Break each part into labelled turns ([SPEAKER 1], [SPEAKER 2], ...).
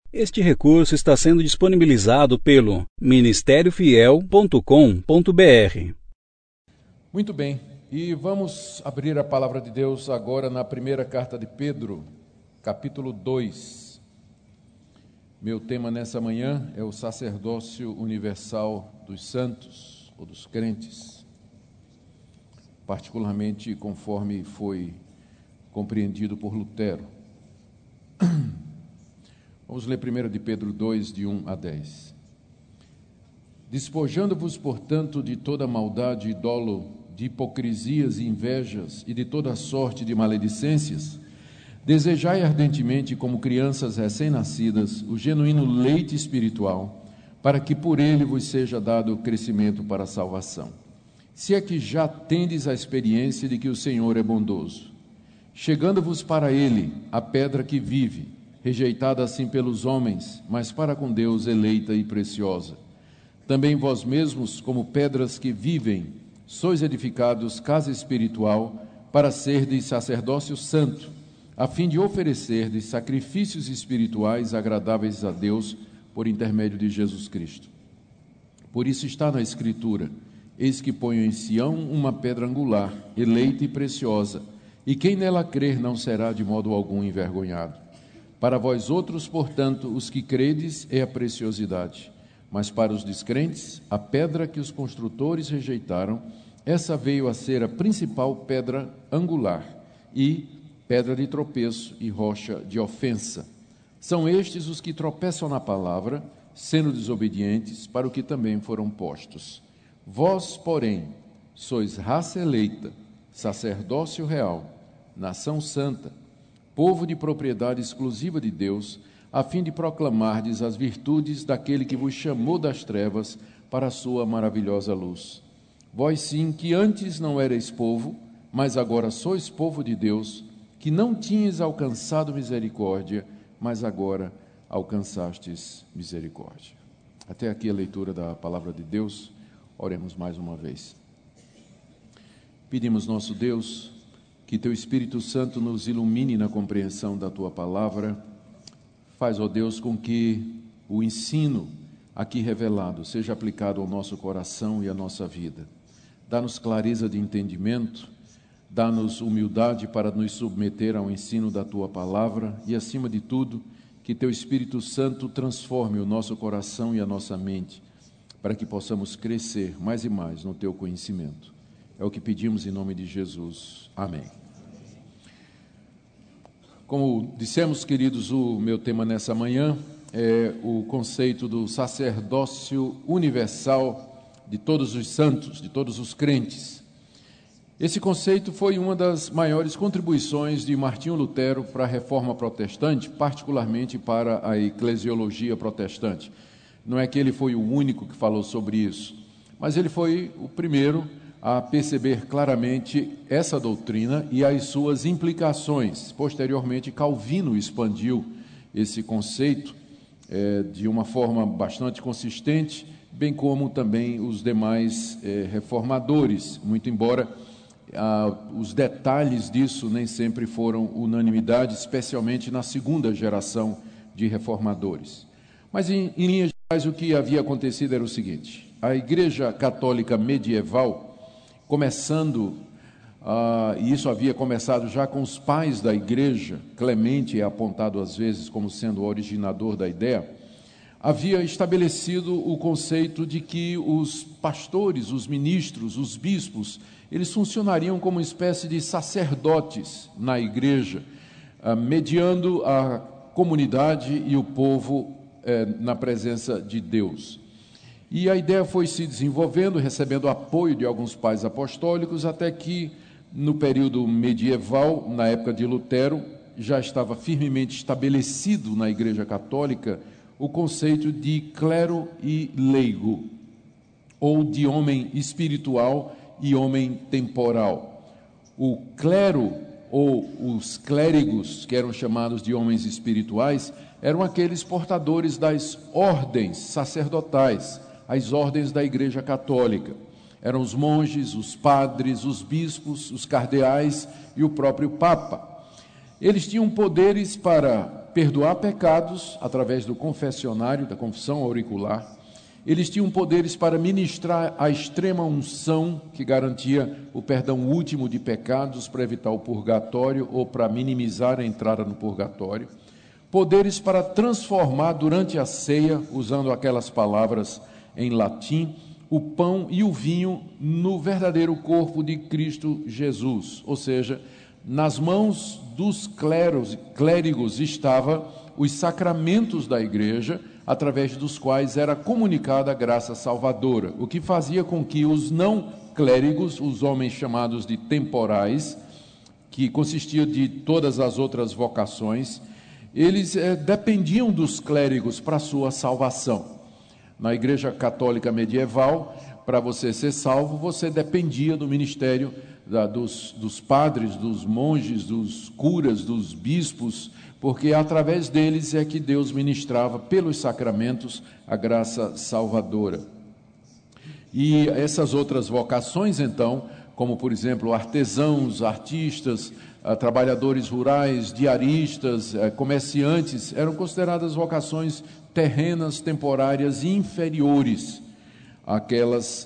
[SPEAKER 1] Este recurso está sendo disponibilizado pelo ministériofiel.com.br.
[SPEAKER 2] Muito bem, e vamos abrir a palavra de Deus agora na primeira carta de Pedro, capítulo 2. Meu tema nessa manhã é o sacerdócio universal dos santos, ou dos crentes, particularmente conforme foi compreendido por Lutero. Vamos ler 1 de Pedro 2, de 1 a 10. Despojando-vos, portanto, de toda maldade e dolo, de hipocrisias e invejas e de toda sorte de maledicências, desejai ardentemente, como crianças recém-nascidas, o genuíno leite espiritual, para que por ele vos seja dado crescimento para a salvação. Se é que já tendes a experiência de que o Senhor é bondoso. Chegando-vos para ele, a pedra que vive, rejeitada assim pelos homens, mas para com Deus eleita e preciosa. Também vós mesmos, como pedras que vivem, sois edificados casa espiritual, para serdes sacerdócio santo, a fim de oferecerdes sacrifícios espirituais agradáveis a Deus por intermédio de Jesus Cristo. Por isso está na Escritura: eis que ponho em Sião uma pedra angular, eleita e preciosa, e quem nela crer não será de modo algum envergonhado. Para vós outros, portanto, os que credes, é a preciosidade, mas para os descrentes, a pedra que os construtores rejeitaram, essa veio a ser a principal pedra angular, e pedra de tropeço e rocha de ofensa. São estes os que tropeçam na palavra, sendo desobedientes, para o que também foram postos. Vós, porém, sois raça eleita, sacerdócio real, nação santa, povo de propriedade exclusiva de Deus, a fim de proclamardes as virtudes daquele que vos chamou das trevas para a sua maravilhosa luz. Vós sim, que antes não erais povo, mas agora sois povo de Deus, que não tinhas alcançado misericórdia, mas agora alcançastes misericórdia. Até aqui a leitura da palavra de Deus. Oremos mais uma vez. Pedimos, nosso Deus, que Teu Espírito Santo nos ilumine na compreensão da Tua palavra. Faz, ó Deus, com que o ensino aqui revelado seja aplicado ao nosso coração e à nossa vida. Dá-nos clareza de entendimento, dá-nos humildade para nos submeter ao ensino da Tua palavra e, acima de tudo, que Teu Espírito Santo transforme o nosso coração e a nossa mente, para que possamos crescer mais e mais no Teu conhecimento. É o que pedimos em nome de Jesus. Amém. Como dissemos, queridos, o meu tema nessa manhã é o conceito do sacerdócio universal de todos os santos, de todos os crentes. Esse conceito foi uma das maiores contribuições de Martinho Lutero para a Reforma Protestante, particularmente para a eclesiologia protestante. Não é que ele foi o único que falou sobre isso, mas ele foi o primeiro a perceber claramente essa doutrina e as suas implicações. Posteriormente, Calvino expandiu esse conceito de uma forma bastante consistente, bem como também os demais reformadores, muito embora os detalhes disso nem sempre foram unanimidade, especialmente na segunda geração de reformadores. Mas, em linhas gerais, o que havia acontecido era o seguinte: a Igreja Católica medieval, começando, e isso havia começado já com os pais da igreja, Clemente é apontado às vezes como sendo o originador da ideia, havia estabelecido o conceito de que os pastores, os ministros, os bispos, eles funcionariam como uma espécie de sacerdotes na igreja, mediando a comunidade e o povo na presença de Deus. E a ideia foi se desenvolvendo, recebendo apoio de alguns pais apostólicos, até que, no período medieval, na época de Lutero, já estava firmemente estabelecido na Igreja Católica o conceito de clero e leigo, ou de homem espiritual e homem temporal. O clero, ou os clérigos, que eram chamados de homens espirituais, eram aqueles portadores das ordens sacerdotais, as ordens da Igreja Católica. Eram os monges, os padres, os bispos, os cardeais e o próprio Papa. Eles tinham poderes para perdoar pecados através do confessionário, da confissão auricular. Eles tinham poderes para ministrar a extrema unção, que garantia o perdão último de pecados para evitar o purgatório ou para minimizar a entrada no purgatório. Poderes para transformar durante a ceia, usando aquelas palavras em latim, o pão e o vinho no verdadeiro corpo de Cristo Jesus. Ou seja, nas mãos dos clérigos estavam os sacramentos da igreja, através dos quais era comunicada a graça salvadora, o que fazia com que os não clérigos, os homens chamados de temporais, que consistia de todas as outras vocações, eles dependiam dos clérigos para a sua salvação. Na Igreja Católica medieval, para você ser salvo, você dependia do ministério dos padres, dos monges, dos curas, dos bispos, porque através deles é que Deus ministrava pelos sacramentos a graça salvadora. E essas outras vocações, então, como por exemplo artesãos, artistas, trabalhadores rurais, diaristas, comerciantes, eram consideradas vocações terrenas, temporárias e inferiores àquelas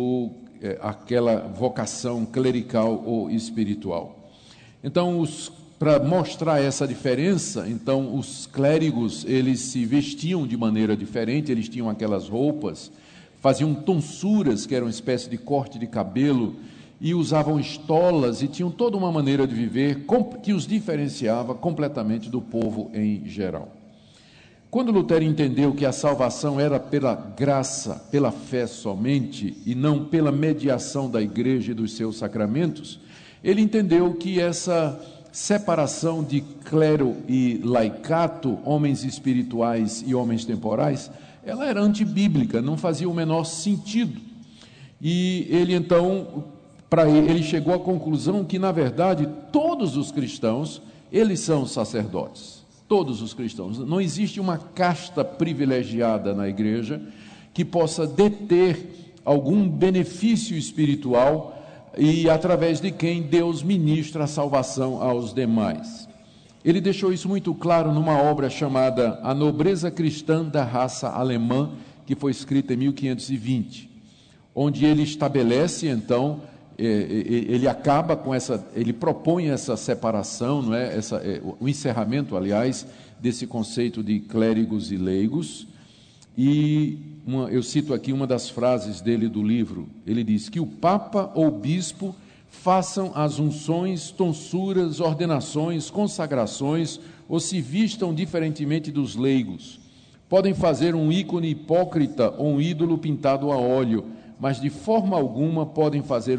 [SPEAKER 2] aquela vocação clerical ou espiritual. Então, para mostrar essa diferença, então os clérigos, eles se vestiam de maneira diferente, eles tinham aquelas roupas, faziam tonsuras, que eram uma espécie de corte de cabelo, e usavam estolas, e tinham toda uma maneira de viver que os diferenciava completamente do povo em geral. Quando Lutero entendeu que a salvação era pela graça, pela fé somente, e não pela mediação da igreja e dos seus sacramentos, ele entendeu que essa separação de clero e laicato, homens espirituais e homens temporais, ela era antibíblica, não fazia o menor sentido. E ele então, ele chegou à conclusão que, na verdade, todos os cristãos, eles são sacerdotes. Todos os cristãos. Não existe uma casta privilegiada na igreja que possa deter algum benefício espiritual e através de quem Deus ministra a salvação aos demais. Ele deixou isso muito claro numa obra chamada A Nobreza Cristã da Raça Alemã, que foi escrita em 1520, onde ele estabelece, então, ele acaba com ele propõe essa separação, não é? O encerramento, aliás, desse conceito de clérigos e leigos. E eu cito aqui uma das frases dele do livro. Ele diz que o Papa ou Bispo façam as unções, tonsuras, ordenações, consagrações, ou se vistam diferentemente dos leigos. Podem fazer um ícone hipócrita ou um ídolo pintado a óleo, mas de forma alguma podem fazer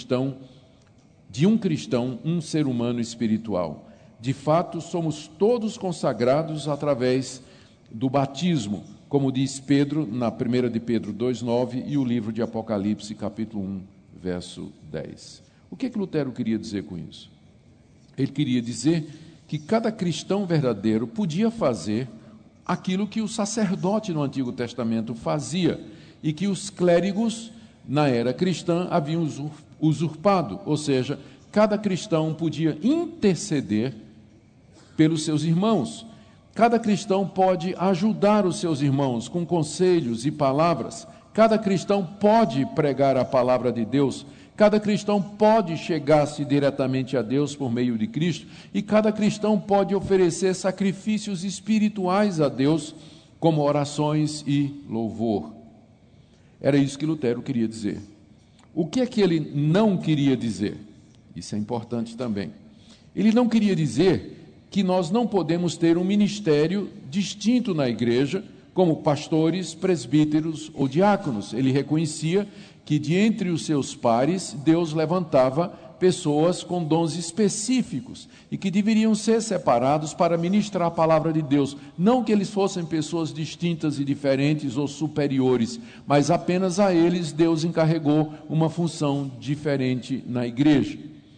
[SPEAKER 2] de um cristão um ser humano espiritual. De fato, somos todos consagrados através do batismo, como diz Pedro, na 1 de Pedro 2,9 e o livro de Apocalipse, capítulo 1, verso 10. O que Lutero queria dizer com isso? Ele queria dizer que cada cristão verdadeiro podia fazer aquilo que o sacerdote no Antigo Testamento fazia, e que os clérigos, na era cristã, haviam usurpado, ou seja, cada cristão podia interceder pelos seus irmãos. Cada cristão pode ajudar os seus irmãos com conselhos e palavras. Cada cristão pode pregar a palavra de Deus. Cada cristão pode chegar-se diretamente a Deus por meio de Cristo. E cada cristão pode oferecer sacrifícios espirituais a Deus, como orações e louvor. Era isso que Lutero queria dizer. O que é que ele não queria dizer? Isso é importante também. Ele não queria dizer que nós não podemos ter um ministério distinto na igreja, como pastores, presbíteros ou diáconos. Ele reconhecia que, de entre os seus pares, Deus levantava pessoas com dons específicos e que deveriam ser separados para ministrar a palavra de Deus. Não que eles fossem pessoas distintas e diferentes ou superiores, mas apenas a eles Deus encarregou uma função diferente na igreja.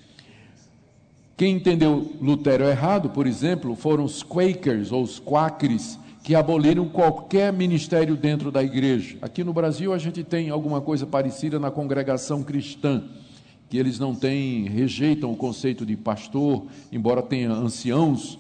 [SPEAKER 2] Quem entendeu Lutero errado, por exemplo, foram os Quakers ou os Quakers, que aboliram qualquer ministério dentro da igreja. Aqui no Brasil a gente tem alguma coisa parecida na Congregação Cristã, que eles rejeitam o conceito de pastor, embora tenha anciãos,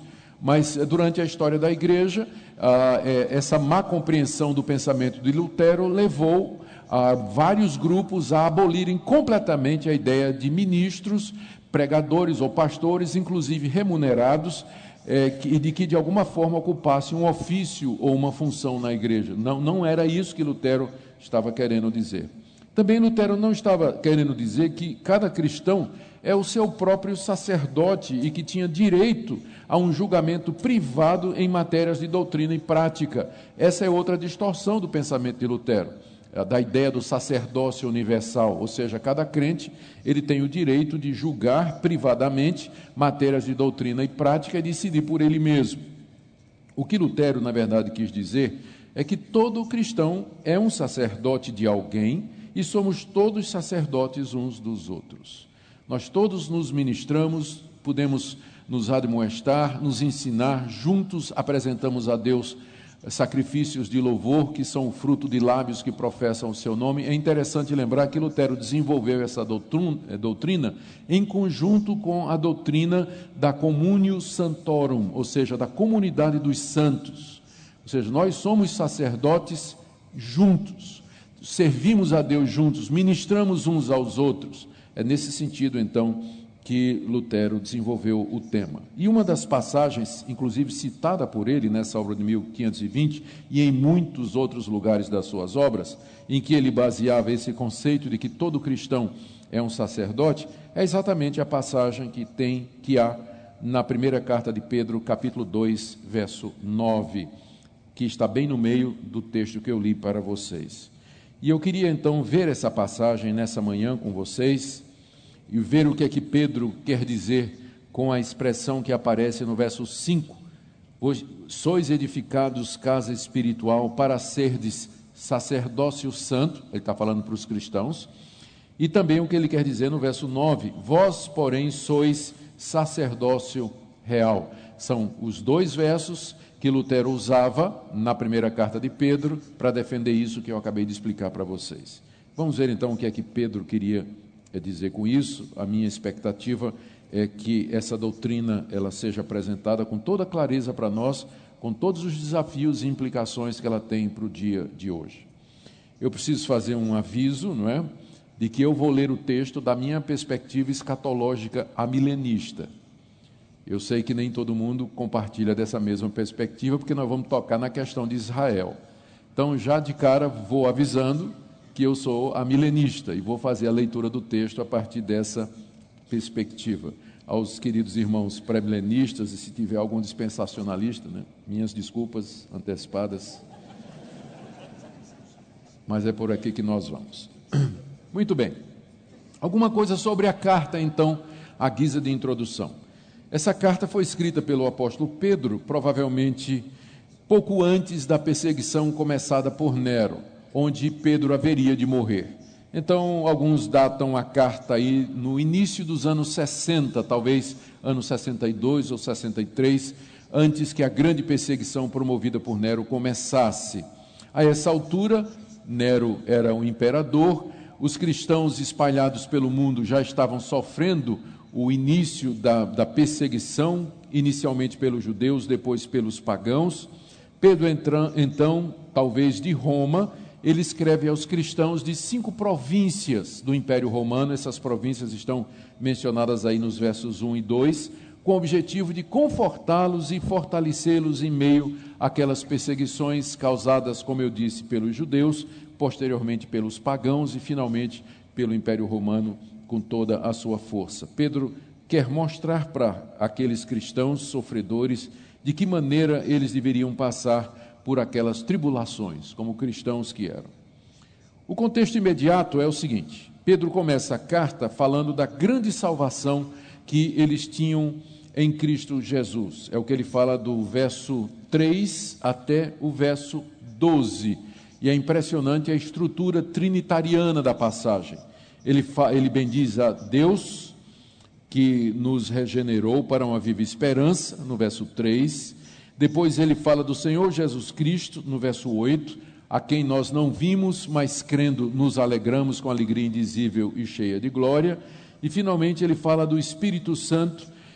[SPEAKER 2] Mas durante a história da igreja, essa má compreensão do pensamento de Lutero levou vários grupos a abolirem completamente a ideia de ministros, pregadores ou pastores, inclusive remunerados, e de que de alguma forma ocupassem um ofício ou uma função na igreja. Não era isso que Lutero estava querendo dizer. Também Lutero não estava querendo dizer que cada cristão é o seu próprio sacerdote e que tinha direito a um julgamento privado em matérias de doutrina e prática. Essa é outra distorção do pensamento de Lutero, da ideia do sacerdócio universal, ou seja, cada crente ele tem o direito de julgar privadamente matérias de doutrina e prática e decidir por ele mesmo. O que Lutero, na verdade, quis dizer é que todo cristão é um sacerdote de alguém e somos todos sacerdotes uns dos outros. Nós todos nos ministramos, podemos nos admoestar, nos ensinar, juntos apresentamos a Deus sacrifícios de louvor, que são fruto de lábios que professam o seu nome. É interessante lembrar que Lutero desenvolveu essa doutrina em conjunto com a doutrina da Communio Sanctorum, ou seja, da comunidade dos santos. Ou seja, nós somos sacerdotes juntos, servimos a Deus juntos, ministramos uns aos outros. É nesse sentido, então, que Lutero desenvolveu o tema. E uma das passagens, inclusive citada por ele nessa obra de 1520 e em muitos outros lugares das suas obras, em que ele baseava esse conceito de que todo cristão é um sacerdote, é exatamente a passagem que há na primeira carta de Pedro, capítulo 2, verso 9, que está bem no meio do texto que eu li para vocês. E eu queria então ver essa passagem nessa manhã com vocês e ver o que é que Pedro quer dizer com a expressão que aparece no verso 5. Sois edificados casa espiritual para serdes sacerdócio santo, ele está falando para os cristãos, e também o que ele quer dizer no verso 9, vós, porém, sois sacerdócio real. São os dois versos que Lutero usava na primeira carta de Pedro para defender isso que eu acabei de explicar para vocês. Vamos ver então o que é que Pedro queria dizer com isso. A minha expectativa é que essa doutrina ela seja apresentada com toda clareza para nós, com todos os desafios e implicações que ela tem para o dia de hoje. Eu preciso fazer um aviso, não é? De que eu vou ler o texto da minha perspectiva escatológica amilenista. Eu sei que nem todo mundo compartilha dessa mesma perspectiva, porque nós vamos tocar na questão de Israel. Então, já de cara, vou avisando que eu sou amilenista e vou fazer a leitura do texto a partir dessa perspectiva. Aos queridos irmãos pré-milenistas, e se tiver algum dispensacionalista, né, minhas desculpas antecipadas, mas é por aqui que nós vamos. Muito bem. Alguma coisa sobre a carta, então, à guisa de introdução. Essa carta foi escrita pelo apóstolo Pedro, provavelmente pouco antes da perseguição começada por Nero, onde Pedro haveria de morrer. Então, alguns datam a carta aí no início dos anos 60, talvez anos 62 ou 63, antes que a grande perseguição promovida por Nero começasse. A essa altura, Nero era um imperador, os cristãos espalhados pelo mundo já estavam sofrendo o início da perseguição, inicialmente pelos judeus, depois pelos pagãos. Pedro, então, talvez de Roma, ele escreve aos cristãos de 5 províncias do Império Romano, essas províncias estão mencionadas aí nos versos 1 e 2, com o objetivo de confortá-los e fortalecê-los em meio àquelas perseguições causadas, como eu disse, pelos judeus, posteriormente pelos pagãos e, finalmente, pelo Império Romano com toda a sua força. Pedro quer mostrar para aqueles cristãos sofredores de que maneira eles deveriam passar por aquelas tribulações, como cristãos que eram. O contexto imediato é o seguinte: Pedro começa a carta falando da grande salvação que eles tinham em Cristo Jesus. É o que ele fala do verso 3 até o verso 12. E é impressionante a estrutura trinitariana da passagem. Ele bendiz a Deus, que nos regenerou para uma viva esperança, no verso 3. Depois ele fala do Senhor Jesus Cristo, no verso 8, a quem nós não vimos, mas crendo nos alegramos com alegria indizível e cheia de glória. E finalmente ele fala do Espírito Santo,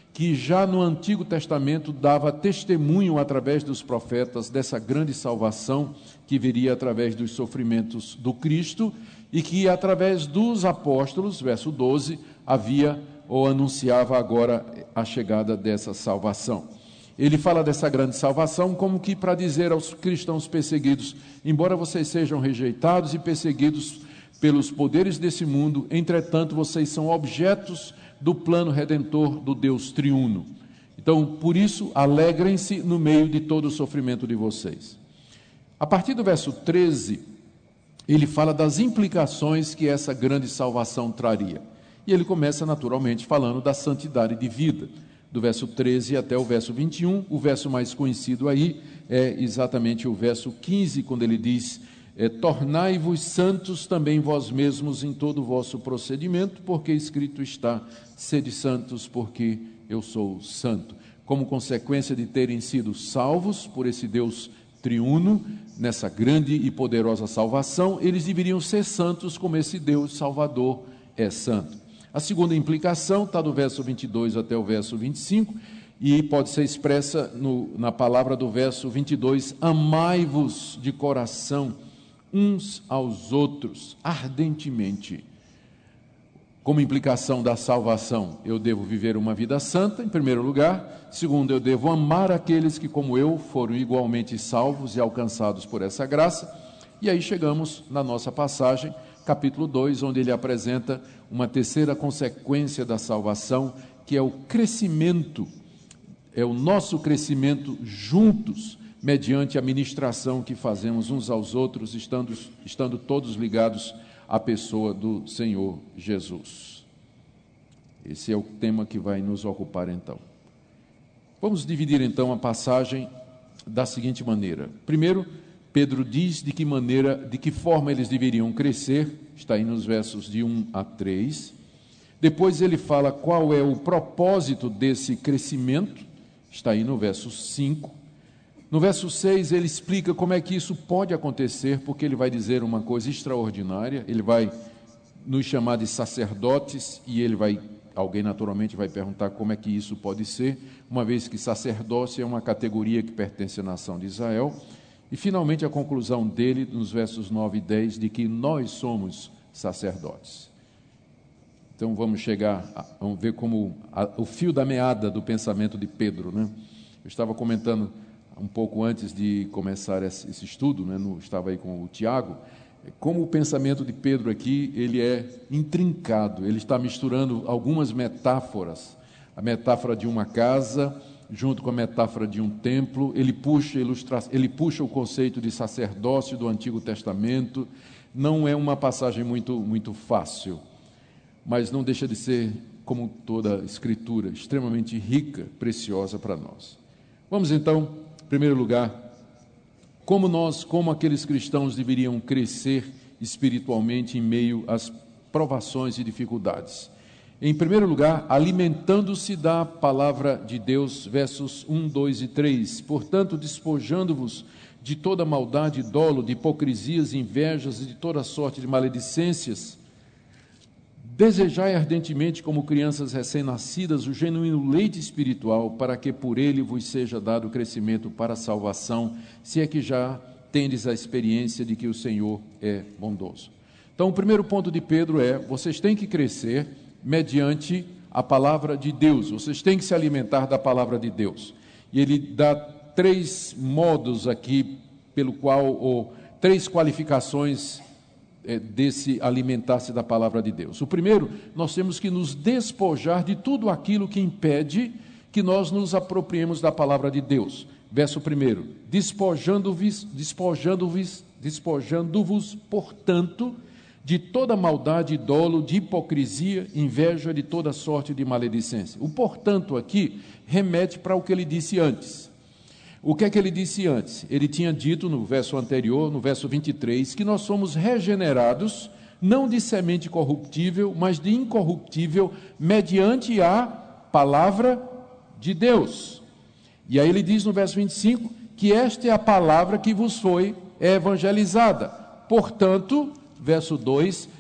[SPEAKER 2] que já no Antigo Testamento dava testemunho através dos profetas dessa grande salvação que viria através dos sofrimentos do Cristo e que através dos apóstolos, verso 12, havia ou anunciava agora a chegada dessa salvação. Ele fala dessa grande salvação como que para dizer aos cristãos perseguidos: embora vocês sejam rejeitados e perseguidos pelos poderes desse mundo, entretanto vocês são objetos do plano redentor do Deus triuno. Então, por isso, alegrem-se no meio de todo o sofrimento de vocês. A partir do verso 13, ele fala das implicações que essa grande salvação traria. E ele começa naturalmente falando da santidade de vida, do verso 13 até o verso 21. O verso mais conhecido aí é exatamente o verso 15, quando ele diz: tornai-vos santos também vós mesmos em todo o vosso procedimento, porque escrito está: sede santos, porque eu sou santo. Como consequência de terem sido salvos por esse Deus triuno, nessa grande e poderosa salvação, eles deveriam ser santos como esse Deus Salvador é santo. A segunda implicação está do verso 22 até o verso 25, e pode ser expressa na palavra do verso 22, amai-vos de coração uns aos outros ardentemente. Como implicação da salvação, eu devo viver uma vida santa, em primeiro lugar. Segundo, eu devo amar aqueles que, como eu, foram igualmente salvos e alcançados por essa graça. E aí chegamos na nossa passagem, capítulo 2, onde ele apresenta uma terceira consequência da salvação, que é o crescimento, é o nosso crescimento juntos, mediante a ministração que fazemos uns aos outros, estando todos ligados à pessoa do Senhor Jesus. Esse é o tema que vai nos ocupar então. Vamos dividir então a passagem da seguinte maneira. Primeiro, Pedro diz de que forma eles deveriam crescer, está aí nos versos de 1 a 3. Depois ele fala qual é o propósito desse crescimento, está aí no verso 5. No verso 6, ele explica como é que isso pode acontecer, porque ele vai dizer uma coisa extraordinária, ele vai nos chamar de sacerdotes, e alguém naturalmente vai perguntar como é que isso pode ser, uma vez que sacerdócio é uma categoria que pertence à nação de Israel. E finalmente a conclusão dele, nos versos 9 e 10, de que nós somos sacerdotes. Então vamos ver como o fio da meada do pensamento de Pedro, né? Eu estava comentando um pouco antes de começar esse estudo, né? Estava aí com o Tiago, como o pensamento de Pedro aqui, ele é intrincado, ele está misturando algumas metáforas, a metáfora de uma casa, junto com a metáfora de um templo, ele puxa o conceito de sacerdócio do Antigo Testamento. Não é uma passagem muito fácil, mas não deixa de ser, como toda a Escritura, extremamente rica, preciosa para nós. Vamos então, em primeiro lugar, como aqueles cristãos deveriam crescer espiritualmente em meio às provações e dificuldades. Em primeiro lugar, alimentando-se da palavra de Deus, versos 1, 2 e 3. Portanto, despojando-vos de toda maldade, dolo, de hipocrisias, invejas e de toda sorte de maledicências, desejai ardentemente, como crianças recém-nascidas, o genuíno leite espiritual, para que por ele vos seja dado crescimento para a salvação, se é que já tendes a experiência de que o Senhor é bondoso. Então, o primeiro ponto de Pedro é: vocês têm que crescer mediante a palavra de Deus, vocês têm que se alimentar da palavra de Deus. E ele dá 3 modos aqui, ou 3 qualificações desse alimentar-se da palavra de Deus. O primeiro, nós temos que nos despojar de tudo aquilo que impede que nós nos apropriemos da palavra de Deus. Verso 1, despojando-vos, portanto, de toda maldade, dolo, de hipocrisia, inveja, de toda sorte de maledicência. O portanto aqui remete para o que ele disse antes. O que é que ele disse antes? Ele tinha dito no verso anterior, no verso 23, que nós somos regenerados, não de semente corruptível, mas de incorruptível, mediante a palavra de Deus. E aí ele diz no verso 25, que esta é a palavra que vos foi evangelizada. Portanto, verso 2,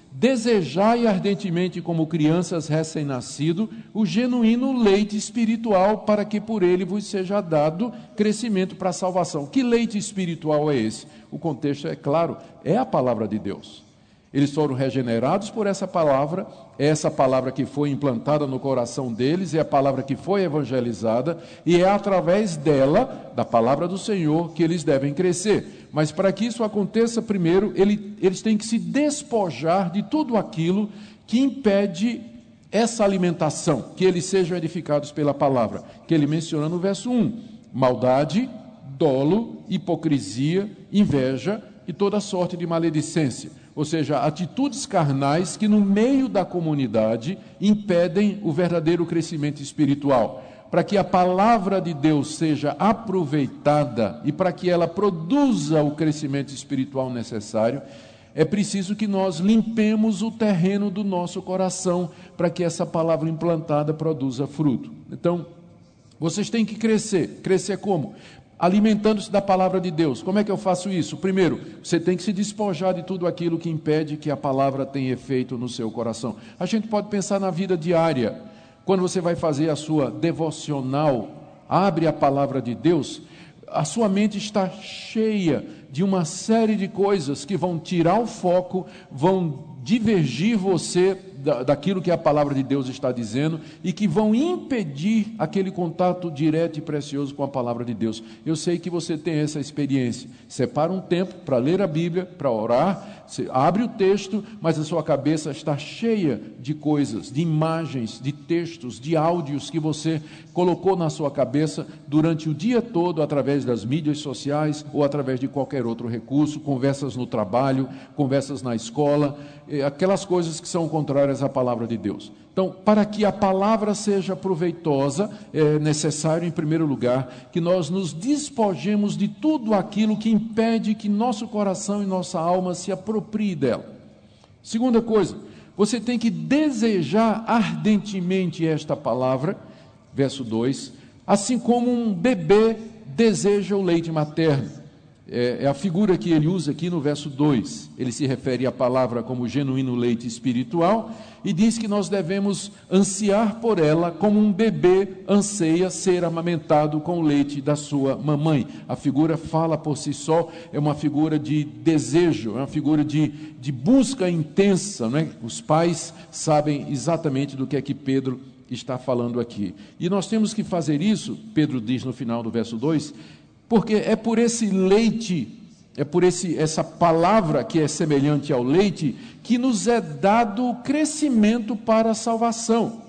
[SPEAKER 2] desejai ardentemente como crianças recém-nascidos o genuíno leite espiritual, para que por ele vos seja dado crescimento para a salvação. Que leite espiritual é esse? O contexto é claro, é a palavra de Deus. Eles foram regenerados por essa palavra, é essa palavra que foi implantada no coração deles, é a palavra que foi evangelizada, e é através dela, da palavra do Senhor, que eles devem crescer. Mas para que isso aconteça, primeiro, eles têm que se despojar de tudo aquilo que impede essa alimentação, que eles sejam edificados pela palavra, que ele menciona no verso 1, maldade, dolo, hipocrisia, inveja e toda sorte de maledicência. Ou seja, atitudes carnais que no meio da comunidade impedem o verdadeiro crescimento espiritual. Para que a palavra de Deus seja aproveitada e para que ela produza o crescimento espiritual necessário, é preciso que nós limpemos o terreno do nosso coração para que essa palavra implantada produza fruto. Então, vocês têm que crescer. Crescer como? Alimentando-se da palavra de Deus. Como é que eu faço isso? Primeiro, você tem que se despojar de tudo aquilo que impede que a palavra tenha efeito no seu coração. A gente pode pensar na vida diária. Quando você vai fazer a sua devocional, abre a palavra de Deus, a sua mente está cheia de uma série de coisas que vão tirar o foco, vão divergir você daquilo que a palavra de Deus está dizendo e que vão impedir aquele contato direto e precioso com a palavra de Deus. Eu sei que você tem essa experiência. Separa um tempo para ler a Bíblia, para orar, você abre o texto, mas a sua cabeça está cheia de coisas, de imagens, de textos, de áudios que você colocou na sua cabeça durante o dia todo através das mídias sociais ou através de qualquer outro recurso, conversas no trabalho, conversas na escola, aquelas coisas que são contrárias à palavra de Deus. Então, para que a palavra seja proveitosa, é necessário, em primeiro lugar, que nós nos despojemos de tudo aquilo que impede que nosso coração e nossa alma se apropriem dela. Segunda coisa, você tem que desejar ardentemente esta palavra, verso 2, assim como um bebê deseja o leite materno. É a figura que ele usa aqui no verso 2. Ele se refere à palavra como genuíno leite espiritual e diz que nós devemos ansiar por ela como um bebê anseia ser amamentado com o leite da sua mamãe. A figura fala por si só, é uma figura de desejo, é uma figura de busca intensa, não é? Os pais sabem exatamente do que é que Pedro está falando aqui. E nós temos que fazer isso, Pedro diz no final do verso 2, porque é por esse leite, é por essa palavra que é semelhante ao leite, que nos é dado o crescimento para a salvação.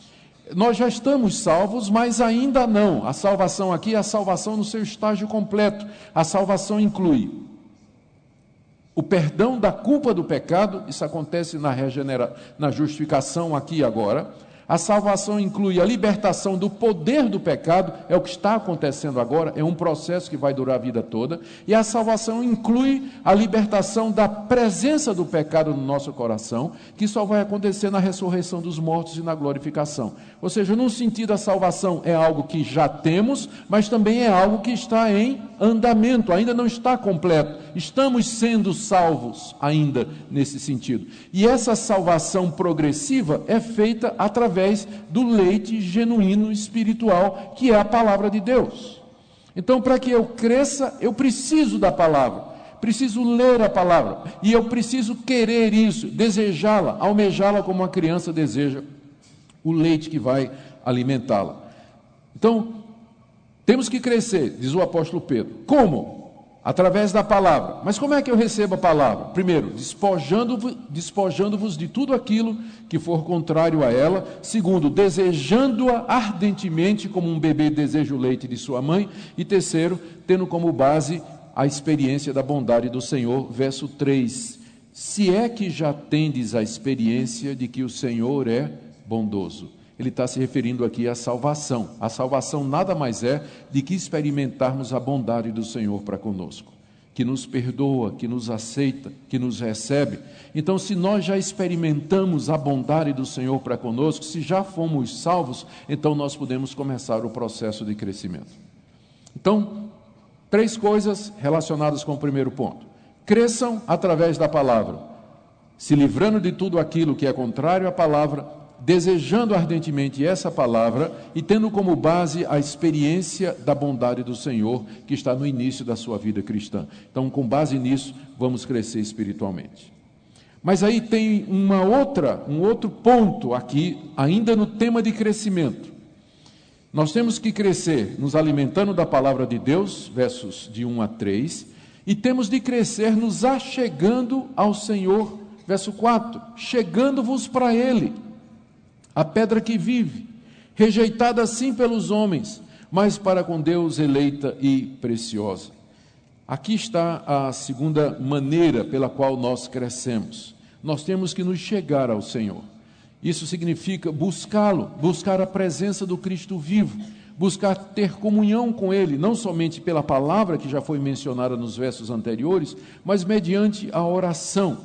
[SPEAKER 2] Nós já estamos salvos, mas ainda não. A salvação aqui é a salvação no seu estágio completo. A salvação inclui o perdão da culpa do pecado, isso acontece na justificação aqui e agora. A salvação inclui a libertação do poder do pecado, é o que está acontecendo agora, é um processo que vai durar a vida toda. E a salvação inclui a libertação da presença do pecado no nosso coração, que só vai acontecer na ressurreição dos mortos e na glorificação. Ou seja, num sentido, a salvação é algo que já temos, mas também é algo que está em andamento, ainda não está completo. Estamos sendo salvos ainda nesse sentido. E essa salvação progressiva é feita através do leite genuíno espiritual, que é a palavra de Deus. Então, para que eu cresça, eu preciso da palavra, preciso ler a palavra, e eu preciso querer isso, desejá-la, almejá-la como uma criança deseja o leite que vai alimentá-la. Então, temos que crescer, diz o apóstolo Pedro. Como? Através da palavra. Mas como é que eu recebo a palavra? Primeiro, despojando-vos de tudo aquilo que for contrário a ela. Segundo, desejando-a ardentemente, como um bebê deseja o leite de sua mãe. E terceiro, tendo como base a experiência da bondade do Senhor. Verso 3. Se é que já tendes a experiência de que o Senhor é bondoso. Ele está se referindo aqui à salvação. A salvação nada mais é de que experimentarmos a bondade do Senhor para conosco, que nos perdoa, que nos aceita, que nos recebe. Então, se nós já experimentamos a bondade do Senhor para conosco, se já fomos salvos, então nós podemos começar o processo de crescimento. Então, 3 coisas relacionadas com o primeiro ponto. Cresçam através da palavra. se livrando de tudo aquilo que é contrário à palavra, desejando ardentemente essa palavra e tendo como base a experiência da bondade do Senhor que está no início da sua vida cristã. Então, com base nisso, vamos crescer espiritualmente. Mas aí tem um outro ponto aqui, ainda no tema de crescimento. Nós temos que crescer nos alimentando da palavra de Deus, versos de 1 a 3, e temos de crescer nos achegando ao Senhor, verso 4, chegando-vos para Ele, a pedra que vive, rejeitada assim pelos homens, mas para com Deus eleita e preciosa. Aqui está a segunda maneira pela qual nós crescemos. Nós temos que nos chegar ao Senhor. Isso significa buscá-lo, buscar a presença do Cristo vivo, buscar ter comunhão com Ele, não somente pela palavra que já foi mencionada nos versos anteriores, mas mediante a oração.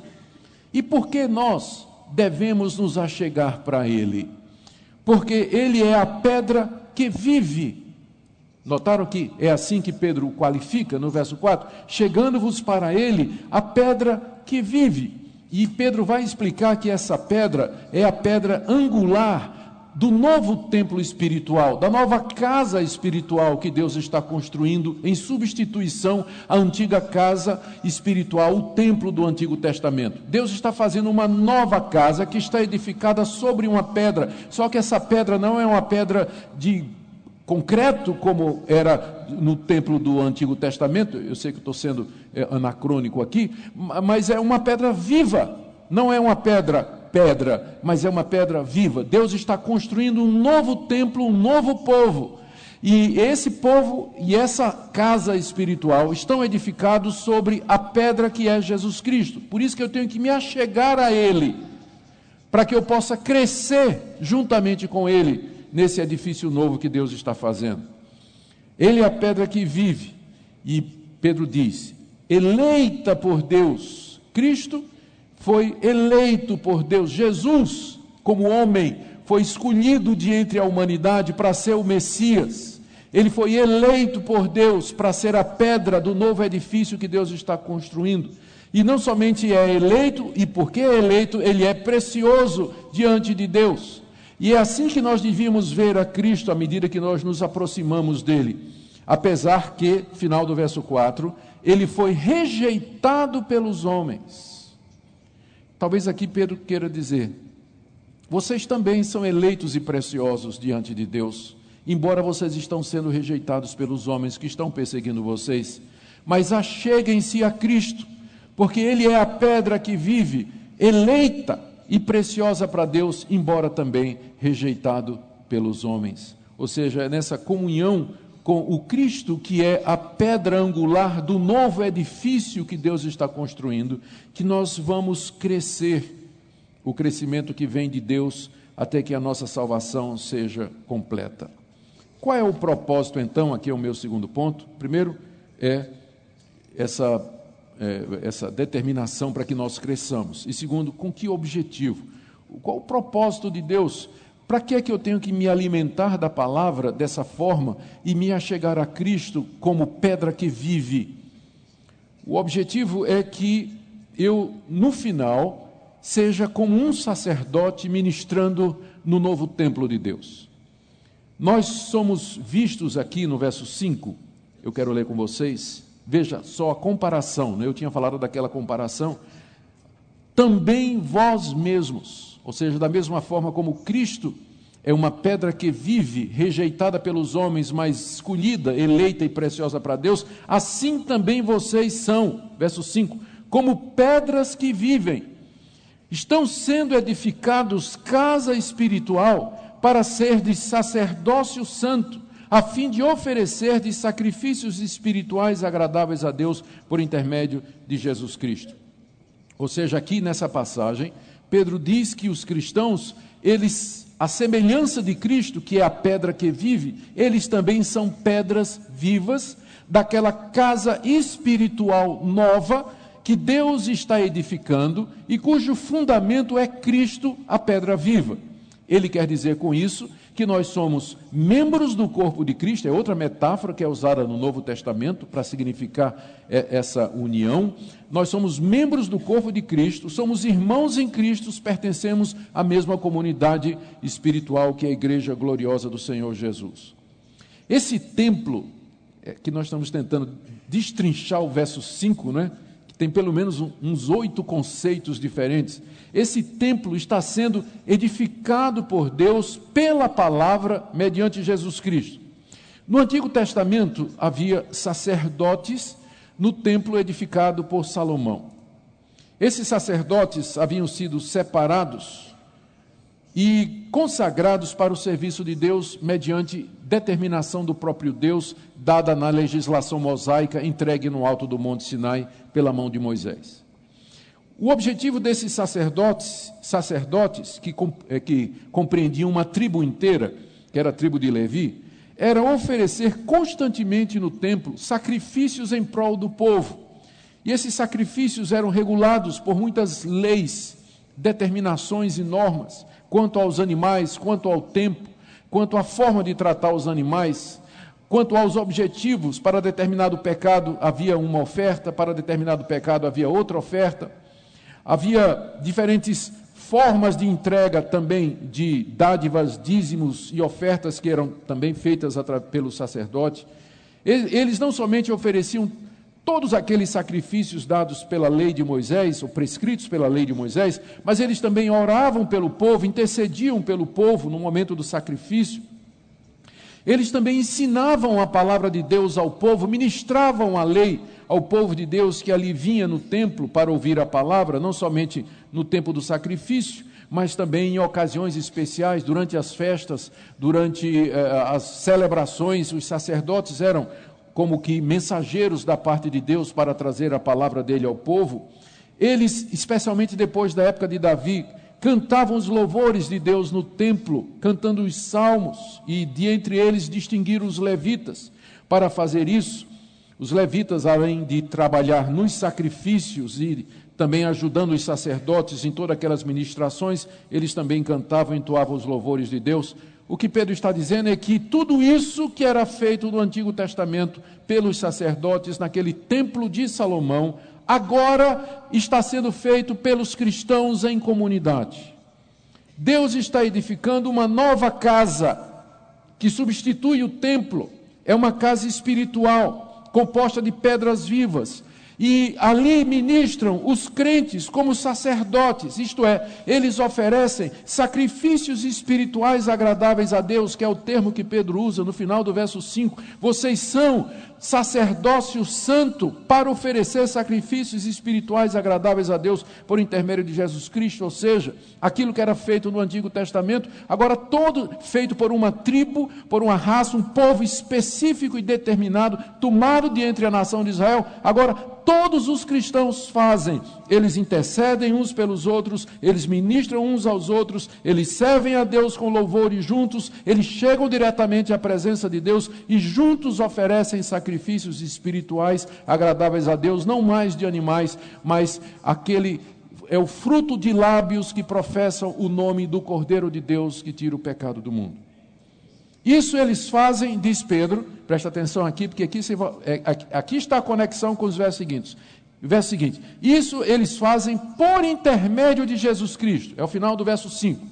[SPEAKER 2] E por que nós devemos nos achegar para Ele? Porque Ele é a pedra que vive. Notaram que é assim que Pedro o qualifica no verso 4? Chegando-vos para Ele, a pedra que vive. E Pedro vai explicar que essa pedra é a pedra angular do novo templo espiritual, da nova casa espiritual que Deus está construindo em substituição à antiga casa espiritual, o templo do Antigo Testamento. Deus está fazendo uma nova casa que está edificada sobre uma pedra, só que essa pedra não é uma pedra de concreto como era no templo do Antigo Testamento. Eu sei que estou sendo anacrônico aqui, mas é uma pedra viva, não é uma pedra, mas é uma pedra viva. Deus está construindo um novo templo, um novo povo, e esse povo e essa casa espiritual estão edificados sobre a pedra que é Jesus Cristo. Por isso que eu tenho que me achegar a Ele, para que eu possa crescer juntamente com Ele nesse edifício novo que Deus está fazendo. Ele é a pedra que vive, e Pedro diz, eleita por Deus. Cristo foi eleito por Deus. Jesus, como homem, foi escolhido de entre a humanidade para ser o Messias. Ele foi eleito por Deus para ser a pedra do novo edifício que Deus está construindo. E não somente é eleito, e porque é eleito, ele é precioso diante de Deus. E é assim que nós devíamos ver a Cristo à medida que nós nos aproximamos dele. Apesar que, final do verso 4, ele foi rejeitado pelos homens. Talvez aqui Pedro queira dizer, vocês também são eleitos e preciosos diante de Deus, embora vocês estão sendo rejeitados pelos homens que estão perseguindo vocês. Mas acheguem-se a Cristo, porque ele é a pedra que vive, eleita e preciosa para Deus, embora também rejeitado pelos homens. Ou seja, é nessa comunhão com o Cristo, que é a pedra angular do novo edifício que Deus está construindo, que nós vamos crescer, o crescimento que vem de Deus, até que a nossa salvação seja completa. Qual é o propósito, então? Aqui é o meu segundo ponto. Primeiro, é essa determinação para que nós cresçamos. E segundo, com que objetivo? Qual o propósito de Deus? Para que é que eu tenho que me alimentar da palavra dessa forma e me achegar a Cristo como pedra que vive? O objetivo é que eu, no final, seja como um sacerdote ministrando no novo templo de Deus. Nós somos vistos aqui no verso 5, eu quero ler com vocês. Veja só a comparação, né? Eu tinha falado daquela comparação. Também vós mesmos, ou seja, da mesma forma como Cristo é uma pedra que vive, rejeitada pelos homens, mas escolhida, eleita e preciosa para Deus, assim também vocês são, verso 5, como pedras que vivem, estão sendo edificados casa espiritual para ser de sacerdócio santo, a fim de oferecer de sacrifícios espirituais agradáveis a Deus por intermédio de Jesus Cristo. Ou seja, aqui nessa passagem, Pedro diz que os cristãos, eles, a semelhança de Cristo, que é a pedra que vive, eles também são pedras vivas daquela casa espiritual nova que Deus está edificando e cujo fundamento é Cristo, a pedra viva. Ele quer dizer com isso que nós somos membros do corpo de Cristo, é outra metáfora que é usada no Novo Testamento para significar essa união. Nós somos membros do corpo de Cristo, somos irmãos em Cristo, pertencemos à mesma comunidade espiritual que é a Igreja Gloriosa do Senhor Jesus. Esse templo, que nós estamos tentando destrinchar o verso 5, né? Que tem pelo menos uns 8 conceitos diferentes. Esse templo está sendo edificado por Deus pela palavra mediante Jesus Cristo. No Antigo Testamento havia sacerdotes no templo edificado por Salomão. Esses sacerdotes haviam sido separados e consagrados para o serviço de Deus mediante determinação do próprio Deus, dada na legislação mosaica entregue no alto do Monte Sinai pela mão de Moisés. O objetivo desses sacerdotes que compreendiam uma tribo inteira, que era a tribo de Levi, era oferecer constantemente no templo sacrifícios em prol do povo. E esses sacrifícios eram regulados por muitas leis, determinações e normas, quanto aos animais, quanto ao tempo, quanto à forma de tratar os animais, quanto aos objetivos. Para determinado pecado havia uma oferta, para determinado pecado havia outra oferta. Havia diferentes formas de entrega também de dádivas, dízimos e ofertas que eram também feitas pelo sacerdote. Eles não somente ofereciam todos aqueles sacrifícios dados pela lei de Moisés, ou prescritos pela lei de Moisés, mas eles também oravam pelo povo, intercediam pelo povo no momento do sacrifício. Eles também ensinavam a palavra de Deus ao povo, ministravam a lei ao povo de Deus que ali vinha no templo para ouvir a palavra, não somente no tempo do sacrifício, mas também em ocasiões especiais, durante as festas, durante as celebrações. Os sacerdotes eram como que mensageiros da parte de Deus para trazer a palavra dele ao povo. Eles, especialmente depois da época de Davi, cantavam os louvores de Deus no templo, cantando os salmos, e de entre eles distinguiram os levitas. Para fazer isso, os levitas, além de trabalhar nos sacrifícios e também ajudando os sacerdotes em todas aquelas ministrações, eles também cantavam e entoavam os louvores de Deus. O que Pedro está dizendo é que tudo isso que era feito no Antigo Testamento pelos sacerdotes naquele templo de Salomão, agora está sendo feito pelos cristãos em comunidade. Deus está edificando uma nova casa que substitui o templo. É uma casa espiritual, composta de pedras vivas. E ali ministram os crentes como sacerdotes, isto é, eles oferecem sacrifícios espirituais agradáveis a Deus, que é o termo que Pedro usa no final do verso 5. Vocês são sacerdócio santo para oferecer sacrifícios espirituais agradáveis a Deus por intermédio de Jesus Cristo, ou seja, aquilo que era feito no Antigo Testamento, agora todo feito por uma tribo, por uma raça, um povo específico e determinado, tomado de entre a nação de Israel, agora todos os cristãos fazem. Eles intercedem uns pelos outros, eles ministram uns aos outros, eles servem a Deus com louvor e juntos, eles chegam diretamente à presença de Deus e juntos oferecem sacrifícios espirituais agradáveis a Deus, não mais de animais, mas aquele é o fruto de lábios que professam o nome do Cordeiro de Deus que tira o pecado do mundo. Isso eles fazem, diz Pedro, presta atenção aqui, porque aqui está a conexão com os versos seguintes. O verso seguinte, isso eles fazem por intermédio de Jesus Cristo, é o final do verso 5.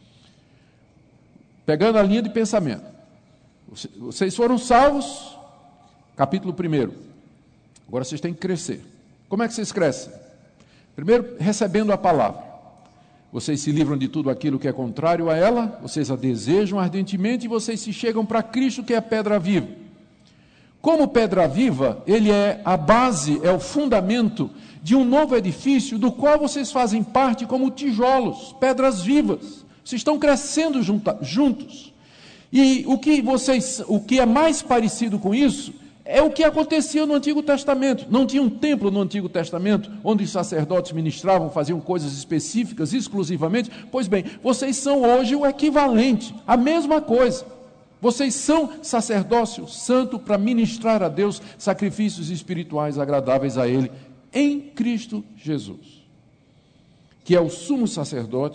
[SPEAKER 2] Pegando a linha de pensamento. Vocês foram salvos, capítulo 1. Agora vocês têm que crescer. Como é que vocês crescem? Primeiro, recebendo a palavra. Vocês se livram de tudo aquilo que é contrário a ela, vocês a desejam ardentemente e vocês se chegam para Cristo, que é a pedra viva. Como pedra viva, ele é a base, é o fundamento de um novo edifício, do qual vocês fazem parte como tijolos, pedras vivas. Vocês estão crescendo juntos. E o que é mais parecido com isso é o que acontecia no Antigo Testamento. Não tinha um templo no Antigo Testamento, onde os sacerdotes ministravam, faziam coisas específicas, exclusivamente. Pois bem, vocês são hoje o equivalente, a mesma coisa. Vocês são sacerdócio santo para ministrar a Deus sacrifícios espirituais agradáveis a Ele, em Cristo Jesus, que é o sumo sacerdote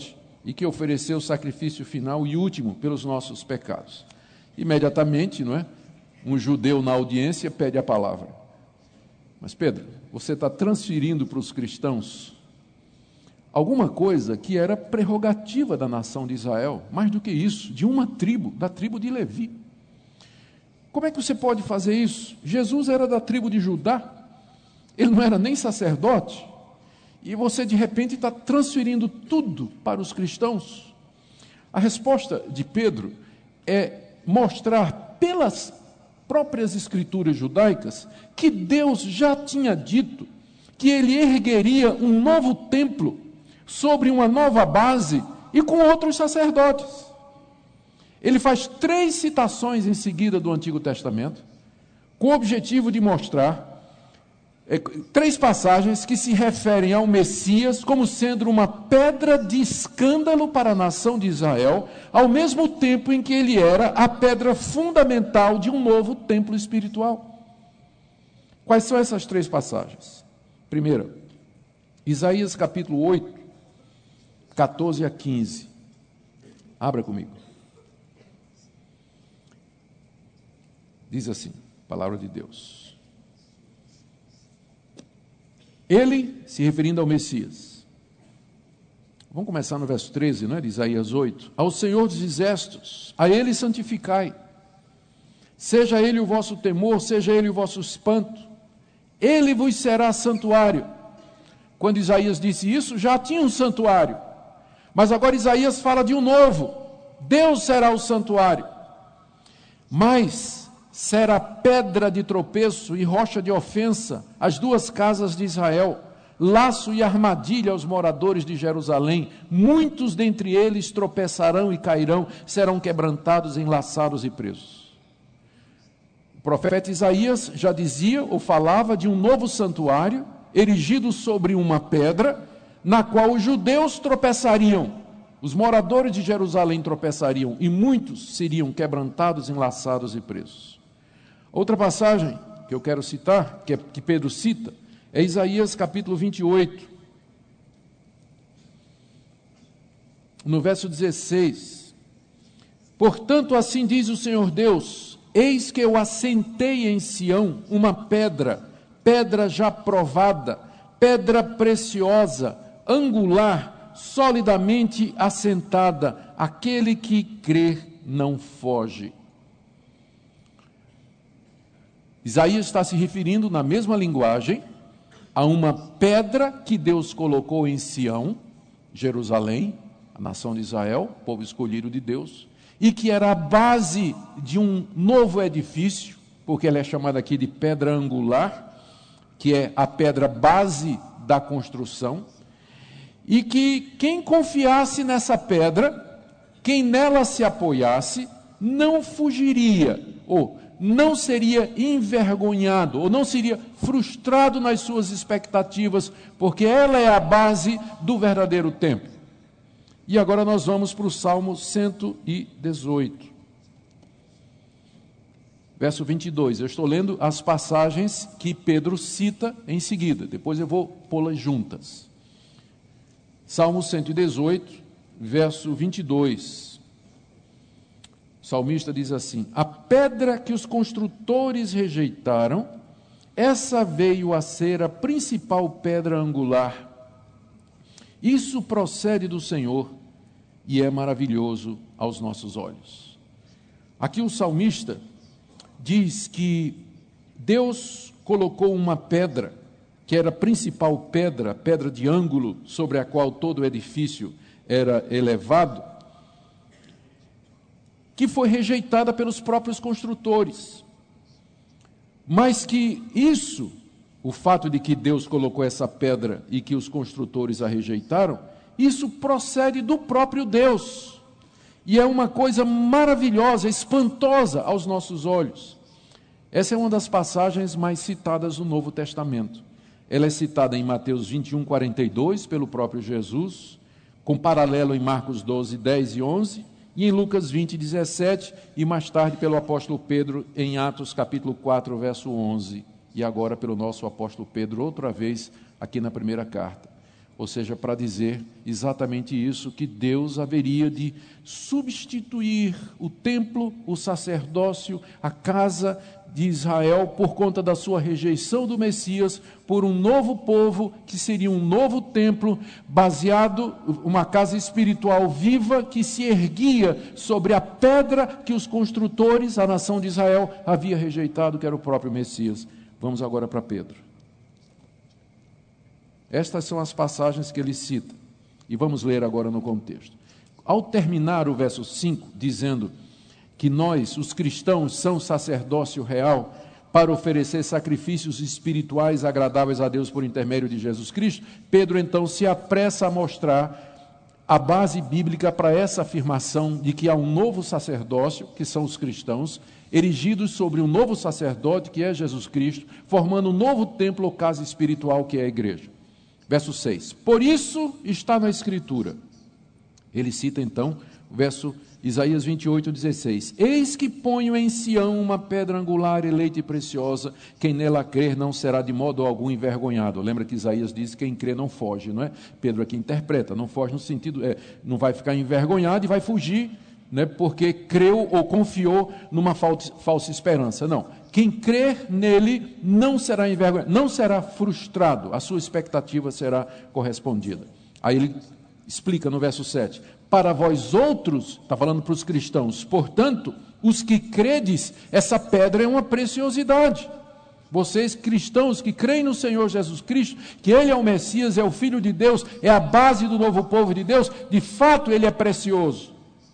[SPEAKER 2] e que ofereceu o sacrifício final e último pelos nossos pecados. Imediatamente, não é? Um judeu na audiência pede a palavra. Mas Pedro, você está transferindo para os cristãos alguma coisa que era prerrogativa da nação de Israel, mais do que isso, de uma tribo, da tribo de Levi. Como é que você pode fazer isso? Jesus era da tribo de Judá, ele não era nem sacerdote, e você de repente está transferindo tudo para os cristãos? A resposta de Pedro é mostrar pelas próprias escrituras judaicas que Deus já tinha dito que ele ergueria um novo templo sobre uma nova base e com outros sacerdotes. Ele faz 3 citações em seguida do Antigo Testamento, com o objetivo de mostrar 3 passagens que se referem ao Messias como sendo uma pedra de escândalo para a nação de Israel, ao mesmo tempo em que ele era a pedra fundamental de um novo templo espiritual. Quais são essas 3 passagens? Primeira, Isaías capítulo 8, 14 a 15. Abra comigo. Diz assim, palavra de Deus. Ele, se referindo ao Messias. Vamos começar no verso 13, de Isaías 8. Ao Senhor dos Exércitos, a Ele santificai. Seja Ele o vosso temor, seja Ele o vosso espanto. Ele vos será santuário. Quando Isaías disse isso, já tinha um santuário. Mas agora Isaías fala de um novo. Deus será o santuário. Mas será pedra de tropeço e rocha de ofensa as 2 casas de Israel, laço e armadilha aos moradores de Jerusalém. Muitos dentre eles tropeçarão e cairão, serão quebrantados, enlaçados e presos. O profeta Isaías já dizia ou falava de um novo santuário erigido sobre uma pedra, na qual os judeus tropeçariam, os moradores de Jerusalém tropeçariam e muitos seriam quebrantados, enlaçados e presos. Outra passagem que eu quero citar, que Pedro cita, é Isaías capítulo 28, no verso 16. Portanto, assim diz o Senhor Deus, eis que eu assentei em Sião uma pedra, pedra já provada, pedra preciosa, angular, solidamente assentada, aquele que crer não foge. Isaías está se referindo na mesma linguagem a uma pedra que Deus colocou em Sião, Jerusalém, a nação de Israel, povo escolhido de Deus, e que era a base de um novo edifício, porque ela é chamada aqui de pedra angular, que é a pedra base da construção, e que quem confiasse nessa pedra, quem nela se apoiasse, não fugiria, ou não seria envergonhado, ou não seria frustrado nas suas expectativas, porque ela é a base do verdadeiro templo. E agora nós vamos para o Salmo 118, verso 22. Eu estou lendo as passagens que Pedro cita em seguida, depois eu vou pô-las juntas. Salmo 118, verso 22. O salmista diz assim: a pedra que os construtores rejeitaram, essa veio a ser a principal pedra angular. Isso procede do Senhor e é maravilhoso aos nossos olhos. Aqui o salmista diz que Deus colocou uma pedra, que era a principal pedra, pedra de ângulo, sobre a qual todo o edifício era elevado, que foi rejeitada pelos próprios construtores, mas que isso, o fato de que Deus colocou essa pedra e que os construtores a rejeitaram, isso procede do próprio Deus, e é uma coisa maravilhosa, espantosa aos nossos olhos. Essa é uma das passagens mais citadas no Novo Testamento. Ela é citada em Mateus 21, 42, pelo próprio Jesus, com paralelo em Marcos 12, 10 e 11, e em Lucas 20, 17, e mais tarde pelo apóstolo Pedro em Atos capítulo 4, verso 11, e agora pelo nosso apóstolo Pedro outra vez aqui na primeira carta. ou seja, para dizer exatamente isso, que Deus haveria de substituir o templo, o sacerdócio, a casa de Israel, por conta da sua rejeição do Messias, por um novo povo, que seria um novo templo, baseado, uma casa espiritual viva, que se erguia sobre a pedra que os construtores, a nação de Israel, havia rejeitado, que era o próprio Messias. Vamos agora para Pedro. Estas são as passagens que ele cita, e vamos ler agora no contexto. Ao terminar o verso 5, dizendo que nós, os cristãos, são sacerdócio real para oferecer sacrifícios espirituais agradáveis a Deus por intermédio de Jesus Cristo, Pedro então se apressa a mostrar a base bíblica para essa afirmação de que há um novo sacerdócio, que são os cristãos, erigidos sobre um novo sacerdote, que é Jesus Cristo, formando um novo templo ou casa espiritual, que é a igreja. Verso 6, por isso está na Escritura. Ele cita então o verso Isaías 28:16. Eis que ponho em Sião uma pedra angular, eleita e preciosa, quem nela crer não será de modo algum envergonhado. Lembra que Isaías diz que quem crê não foge, não é? Pedro aqui interpreta, não foge no sentido, não vai ficar envergonhado e vai fugir, né, porque creu ou confiou numa falsa esperança. Não, quem crer nele não será envergonhado, não será frustrado, a sua expectativa será correspondida. Aí ele explica no verso 7, para vós outros, está falando para os cristãos, portanto, os que credes, essa pedra é uma preciosidade. Vocês cristãos que creem no Senhor Jesus Cristo, que Ele é o Messias, é o Filho de Deus, é a base do novo povo de Deus, de fato Ele é precioso.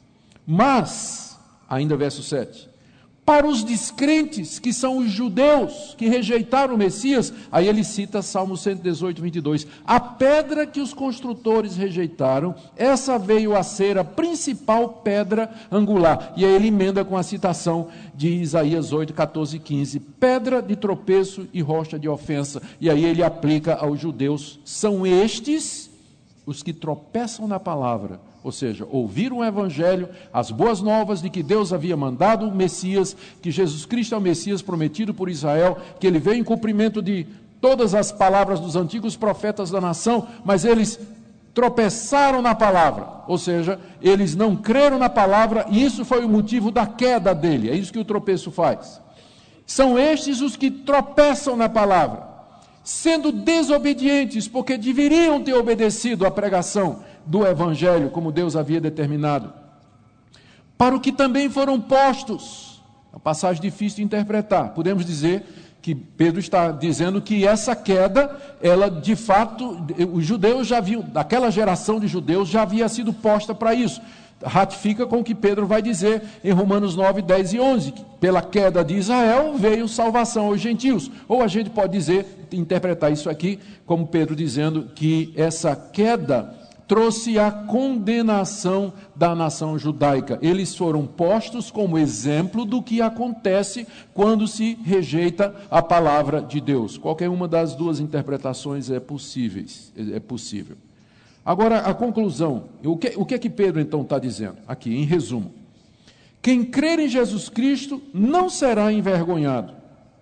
[SPEAKER 2] Mas, ainda verso 7, para os descrentes, que são os judeus, que rejeitaram o Messias, aí ele cita Salmo 118, 22, a pedra que os construtores rejeitaram, essa veio a ser a principal pedra angular, e aí ele emenda com a citação de Isaías 8, 14 e 15, pedra de tropeço e rocha de ofensa, e aí ele aplica aos judeus, são estes os que tropeçam na palavra, ou seja, ouviram o Evangelho, as boas novas de que Deus havia mandado o Messias, que Jesus Cristo é o Messias prometido por Israel, que ele veio em cumprimento de todas as palavras dos antigos profetas da nação, mas eles tropeçaram na palavra, ou seja, eles não creram na palavra, e isso foi o motivo da queda dele, é isso que o tropeço faz. São estes os que tropeçam na palavra, sendo desobedientes, porque deveriam ter obedecido à pregação do Evangelho, como Deus havia determinado, para o que também foram postos. Uma passagem difícil de interpretar. Podemos dizer que Pedro está dizendo que essa queda, ela de fato, os judeus já haviam, daquela geração de judeus já havia sido posta para isso. Ratifica com o que Pedro vai dizer em Romanos 9, 10 e 11, que pela queda de Israel veio salvação aos gentios. Ou a gente pode dizer, interpretar isso aqui como Pedro dizendo que essa queda trouxe a condenação da nação judaica. Eles foram postos como exemplo do que acontece quando se rejeita a palavra de Deus. Qualquer uma das duas interpretações é possível. Agora, a conclusão, o que é que Pedro então está dizendo? Aqui, em resumo. Quem crer em Jesus Cristo não será envergonhado.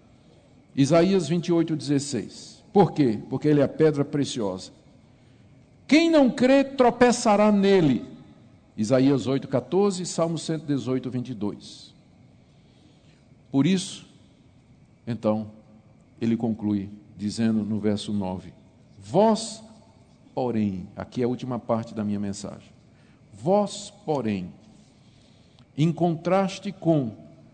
[SPEAKER 2] Isaías 28:16. Por quê? Porque ele é a pedra preciosa. Quem não crê tropeçará nele. Isaías 8:14, Salmo 118, 22. Por isso, então, ele conclui, dizendo no verso 9, vós, porém, aqui é a última parte da minha mensagem, vós, porém, em contraste com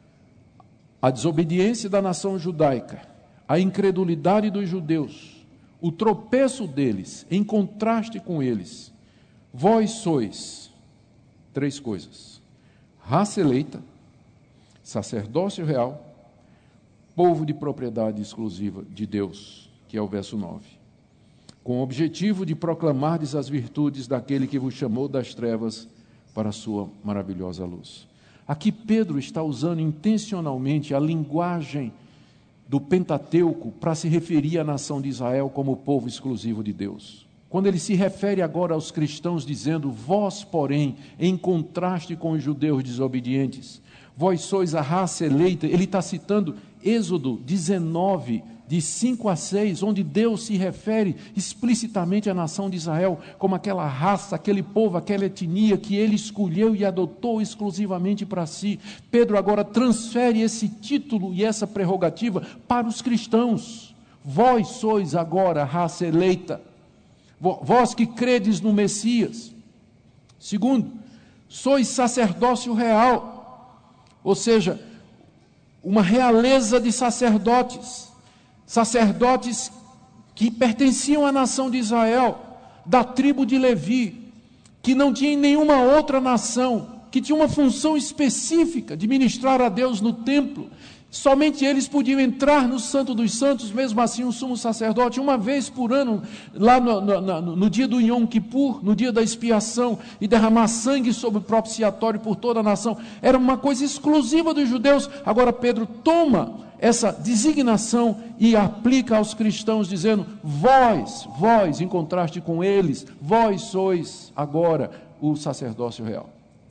[SPEAKER 2] a desobediência da nação judaica, a incredulidade dos judeus, o tropeço deles, em contraste com eles, vós sois três coisas: raça eleita, sacerdócio real, povo de propriedade exclusiva de Deus, que é o verso 9, com o objetivo de proclamardes as virtudes daquele que vos chamou das trevas para a sua maravilhosa luz. Aqui Pedro está usando intencionalmente a linguagem do Pentateuco para se referir à nação de Israel como povo exclusivo de Deus. Quando ele se refere agora aos cristãos dizendo, vós, porém, em contraste com os judeus desobedientes, vós sois a raça eleita, ele está citando Êxodo 19, de 5 a 6, onde Deus se refere explicitamente à nação de Israel como aquela raça, aquele povo, aquela etnia que ele escolheu e adotou exclusivamente para si. Pedro agora transfere esse título e essa prerrogativa para os cristãos. Vós sois agora a raça eleita, vós que credes no Messias. Segundo, sois sacerdócio real, ou seja, uma realeza de sacerdotes, sacerdotes que pertenciam à nação de Israel, da tribo de Levi, que não tinha em nenhuma outra nação, que tinha uma função específica de ministrar a Deus no templo. Somente eles podiam entrar no Santo dos Santos, mesmo assim o sumo sacerdote, uma vez por ano, lá no dia do Yom Kippur, no dia da expiação, e derramar sangue sobre o propiciatório por toda a nação. Era uma coisa exclusiva dos judeus. Agora Pedro toma essa designação e aplica aos cristãos, dizendo: vós, em contraste com eles, vós sois agora o sacerdócio real.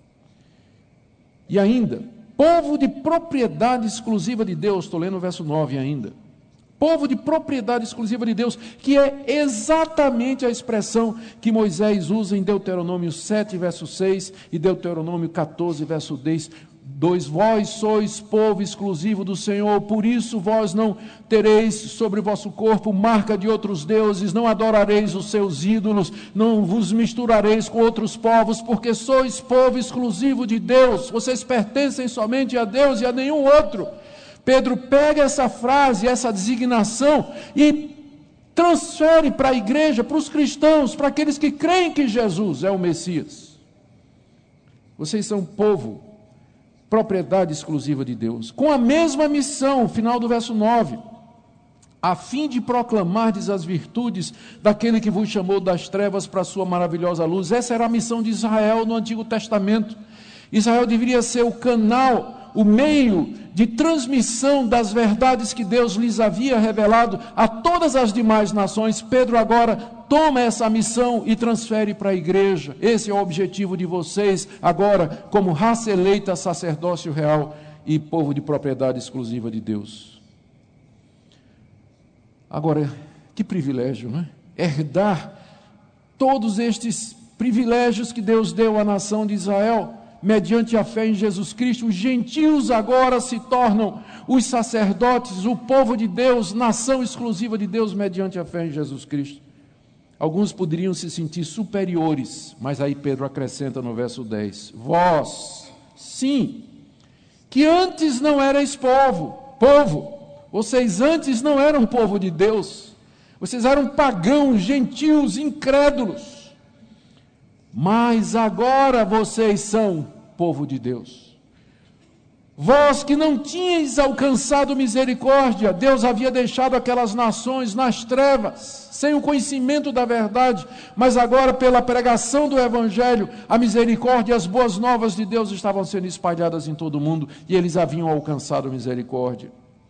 [SPEAKER 2] E ainda, povo de propriedade exclusiva de Deus, estou lendo o verso 9 ainda. Povo de propriedade exclusiva de Deus, que é exatamente a expressão que Moisés usa em Deuteronômio 7, verso 6, e Deuteronômio 14, verso 10. Vós sois povo exclusivo do Senhor, por isso vós não tereis sobre o vosso corpo marca de outros deuses, não adorareis os seus ídolos, não vos misturareis com outros povos, porque sois povo exclusivo de Deus, vocês pertencem somente a Deus e a nenhum outro. Pedro pega essa frase, essa designação e transfere para a igreja, para os cristãos, para aqueles que creem que Jesus é o Messias. Vocês são povo, propriedade exclusiva de Deus, com a mesma missão, final do verso 9, a fim de proclamardes as virtudes daquele que vos chamou das trevas para a sua maravilhosa luz. Essa era a missão de Israel no Antigo Testamento. Israel deveria ser o canal, o meio de transmissão das verdades que Deus lhes havia revelado a todas as demais nações. Pedro agora toma essa missão e transfere para a igreja. Esse é o objetivo de vocês agora, como raça eleita, sacerdócio real e povo de propriedade exclusiva de Deus. Agora, que privilégio, não é? Herdar todos estes privilégios que Deus deu à nação de Israel, mediante a fé em Jesus Cristo. Os gentios agora se tornam os sacerdotes, o povo de Deus, nação exclusiva de Deus, mediante a fé em Jesus Cristo. Alguns poderiam se sentir superiores, mas aí Pedro acrescenta no verso 10, vós, sim, que antes não erais povo, vocês antes não eram povo de Deus, vocês eram pagãos, gentios, incrédulos, mas agora vocês são povo de Deus. Vós que não tinhais alcançado misericórdia, Deus havia deixado aquelas nações nas trevas, sem o conhecimento da verdade, mas agora pela pregação do Evangelho, a misericórdia e as boas novas de Deus estavam sendo espalhadas em todo o mundo, e eles haviam alcançado misericórdia.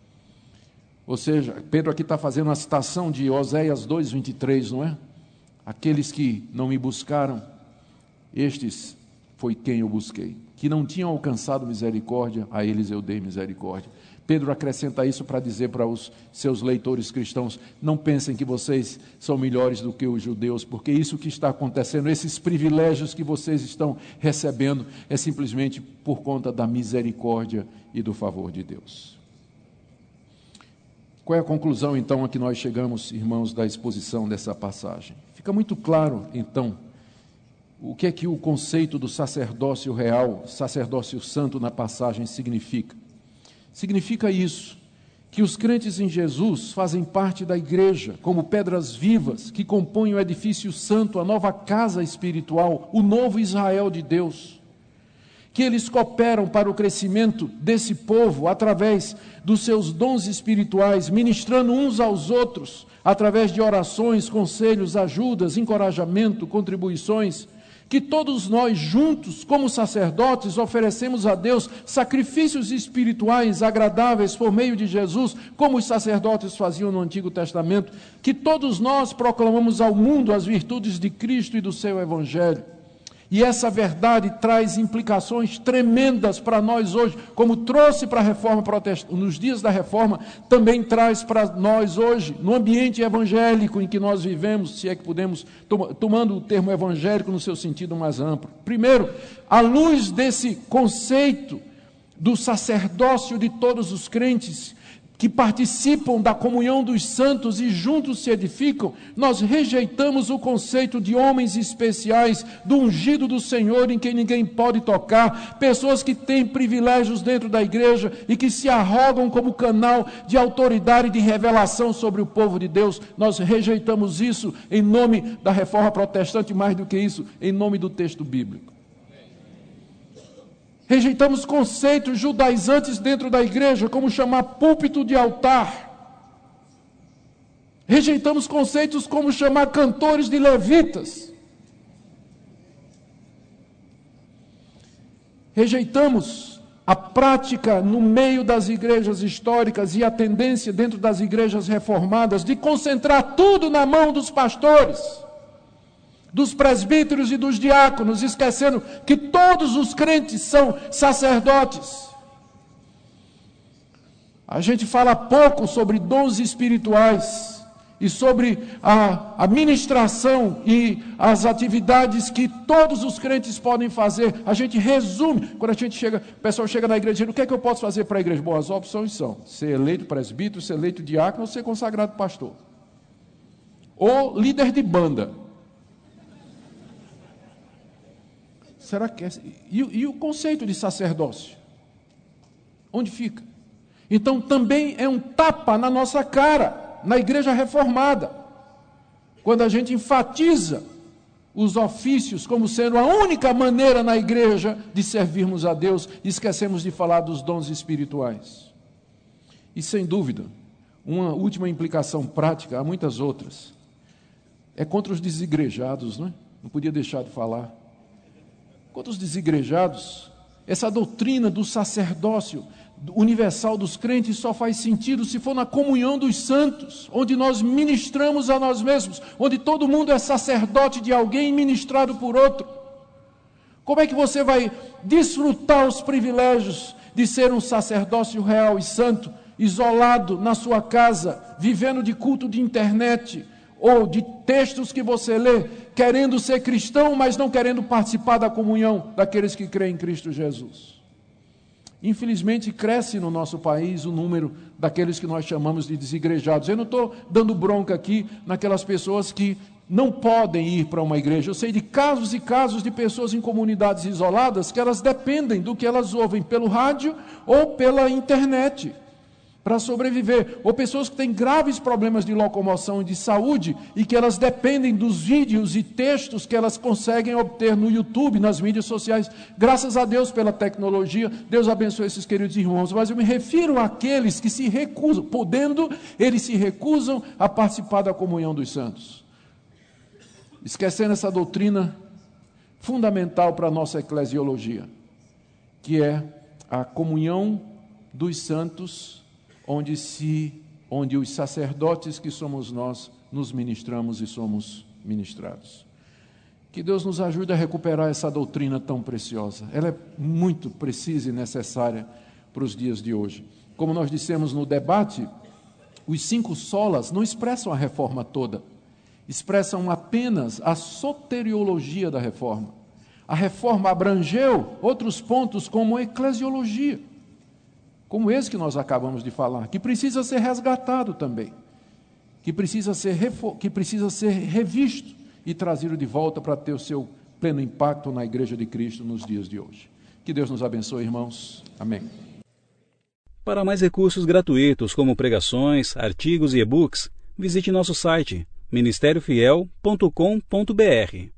[SPEAKER 2] Ou seja, Pedro aqui está fazendo uma citação de Oséias 2:23, não é? Aqueles que não me buscaram, estes foi quem eu busquei. Que não tinham alcançado misericórdia, a eles eu dei misericórdia. Pedro acrescenta isso para dizer para os seus leitores cristãos: não pensem que vocês são melhores do que os judeus, porque isso que está acontecendo, esses privilégios que vocês estão recebendo, é simplesmente por conta da misericórdia e do favor de Deus. Qual é a conclusão, então, a que nós chegamos, irmãos, da exposição dessa passagem? Fica muito claro, então, o que é que o conceito do sacerdócio real, sacerdócio santo na passagem significa? Significa isso, que os crentes em Jesus fazem parte da igreja, como pedras vivas que compõem o edifício santo, a nova casa espiritual, o novo Israel de Deus. Que eles cooperam para o crescimento desse povo através dos seus dons espirituais, ministrando uns aos outros, através de orações, conselhos, ajudas, encorajamento, contribuições. Que todos nós juntos, como sacerdotes, oferecemos a Deus sacrifícios espirituais agradáveis por meio de Jesus, como os sacerdotes faziam no Antigo Testamento. Que todos nós proclamamos ao mundo as virtudes de Cristo e do seu Evangelho. E essa verdade traz implicações tremendas para nós hoje, como trouxe para a Reforma Protestante, nos dias da Reforma, também traz para nós hoje, no ambiente evangélico em que nós vivemos, se é que podemos, tomando o termo evangélico no seu sentido mais amplo. Primeiro, à luz desse conceito do sacerdócio de todos os crentes, que participam da comunhão dos santos e juntos se edificam, nós rejeitamos o conceito de homens especiais, do ungido do Senhor em quem ninguém pode tocar, pessoas que têm privilégios dentro da igreja e que se arrogam como canal de autoridade e de revelação sobre o povo de Deus. Nós rejeitamos isso em nome da Reforma Protestante, mais do que isso, em nome do texto bíblico. Rejeitamos conceitos judaizantes dentro da igreja, como chamar púlpito de altar. Rejeitamos conceitos como chamar cantores de levitas. Rejeitamos a prática no meio das igrejas históricas e a tendência dentro das igrejas reformadas de concentrar tudo na mão dos pastores, dos presbíteros e dos diáconos, esquecendo que todos os crentes são sacerdotes. A gente fala pouco sobre dons espirituais e sobre a ministração e as atividades que todos os crentes podem fazer. A gente resume, quando a gente chega, o pessoal chega na igreja e diz: o que é que eu posso fazer para a igreja? Bom, as opções são ser eleito presbítero, ser eleito diácono ou ser consagrado pastor. Ou líder de banda. Será que é? E o conceito de sacerdócio? Onde fica? Então também é um tapa na nossa cara, na igreja reformada, quando a gente enfatiza os ofícios como sendo a única maneira na igreja de servirmos a Deus, e esquecemos de falar dos dons espirituais. E sem dúvida, uma última implicação prática, há muitas outras, é contra os desigrejados, não é? Não podia deixar de falar. Contra os desigrejados, essa doutrina do sacerdócio universal dos crentes só faz sentido se for na comunhão dos santos, onde nós ministramos a nós mesmos, onde todo mundo é sacerdote de alguém ministrado por outro. Como é que você vai desfrutar os privilégios de ser um sacerdócio real e santo, isolado na sua casa, vivendo de culto de internet, ou de textos que você lê, querendo ser cristão, mas não querendo participar da comunhão daqueles que creem em Cristo Jesus? Infelizmente, cresce no nosso país o número daqueles que nós chamamos de desigrejados. Eu não estou dando bronca aqui naquelas pessoas que não podem ir para uma igreja. Eu sei de casos e casos de pessoas em comunidades isoladas que elas dependem do que elas ouvem pelo rádio ou pela internet para sobreviver, ou pessoas que têm graves problemas de locomoção e de saúde e que elas dependem dos vídeos e textos que elas conseguem obter no YouTube, nas mídias sociais. Graças a Deus pela tecnologia, Deus abençoe esses queridos irmãos, mas eu me refiro àqueles que se recusam, podendo, eles se recusam a participar da comunhão dos santos, esquecendo essa doutrina fundamental para a nossa eclesiologia, que é a comunhão dos santos, onde os sacerdotes que somos nós nos ministramos e somos ministrados. Que Deus nos ajude a recuperar essa doutrina tão preciosa. Ela é muito precisa e necessária para os dias de hoje. Como nós dissemos no debate, os 5 solas não expressam a reforma toda, expressam apenas a soteriologia da reforma. A reforma abrangeu outros pontos como a eclesiologia, como esse que nós acabamos de falar, que precisa ser resgatado também, que precisa ser revisto e trazido de volta para ter o seu pleno impacto na Igreja de Cristo nos dias de hoje. Que Deus nos abençoe, irmãos. Amém.
[SPEAKER 1] Para mais recursos gratuitos, como pregações, artigos e e-books, visite nosso site ministériofiel.com.br.